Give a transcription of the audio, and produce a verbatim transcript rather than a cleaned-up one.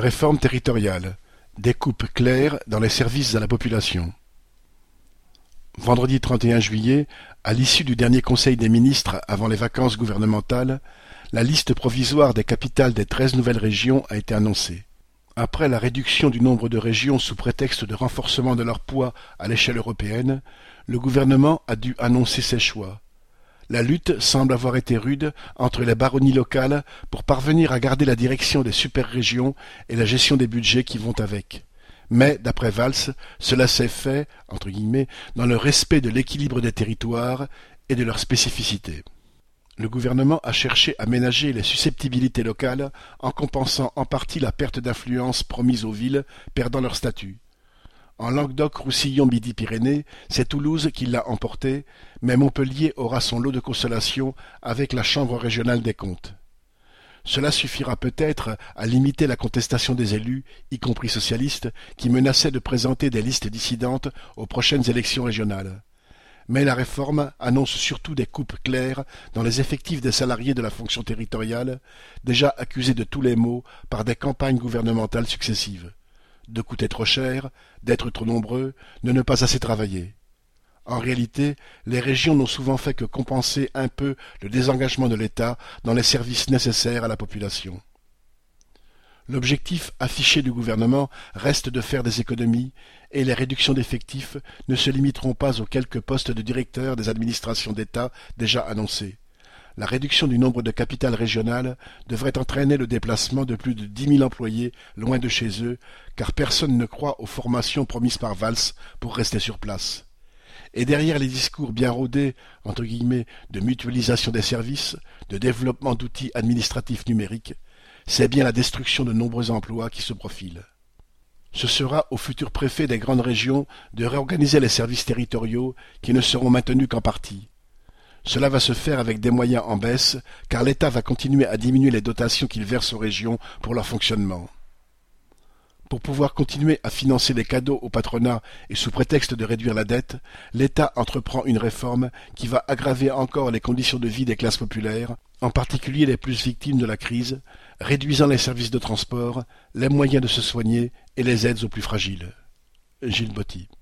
Réforme territoriale. Des coupes claires dans les services à la population. Vendredi trente et un juillet, à l'issue du dernier Conseil des ministres avant les vacances gouvernementales, la liste provisoire des capitales des treize nouvelles régions a été annoncée. Après la réduction du nombre de régions sous prétexte de renforcement de leur poids à l'échelle européenne, le gouvernement a dû annoncer ses choix. La lutte semble avoir été rude entre les baronnies locales pour parvenir à garder la direction des super-régions et la gestion des budgets qui vont avec. Mais, d'après Valls, cela s'est fait, entre guillemets, dans le respect de l'équilibre des territoires et de leurs spécificités. Le gouvernement a cherché à ménager les susceptibilités locales en compensant en partie la perte d'influence promise aux villes perdant leur statut. En Languedoc-Roussillon-Midi-Pyrénées, c'est Toulouse qui l'a emporté, mais Montpellier aura son lot de consolation avec la Chambre régionale des comptes. Cela suffira peut-être à limiter la contestation des élus, y compris socialistes, qui menaçaient de présenter des listes dissidentes aux prochaines élections régionales. Mais la réforme annonce surtout des coupes claires dans les effectifs des salariés de la fonction territoriale, déjà accusés de tous les maux par des campagnes gouvernementales successives. De coûter trop cher, d'être trop nombreux, de ne pas assez travailler. En réalité, les régions n'ont souvent fait que compenser un peu le désengagement de l'État dans les services nécessaires à la population. L'objectif affiché du gouvernement reste de faire des économies, et les réductions d'effectifs ne se limiteront pas aux quelques postes de directeurs des administrations d'État déjà annoncés. La réduction du nombre de capitales régionales devrait entraîner le déplacement de plus de dix mille employés loin de chez eux, car personne ne croit aux formations promises par Valls pour rester sur place. Et derrière les discours bien rodés, entre guillemets, de mutualisation des services, de développement d'outils administratifs numériques, c'est bien la destruction de nombreux emplois qui se profile. Ce sera aux futurs préfets des grandes régions de réorganiser les services territoriaux qui ne seront maintenus qu'en partie. Cela va se faire avec des moyens en baisse, car l'État va continuer à diminuer les dotations qu'il verse aux régions pour leur fonctionnement. Pour pouvoir continuer à financer les cadeaux au patronat et sous prétexte de réduire la dette, l'État entreprend une réforme qui va aggraver encore les conditions de vie des classes populaires, en particulier les plus victimes de la crise, réduisant les services de transport, les moyens de se soigner et les aides aux plus fragiles. Gilles Botti.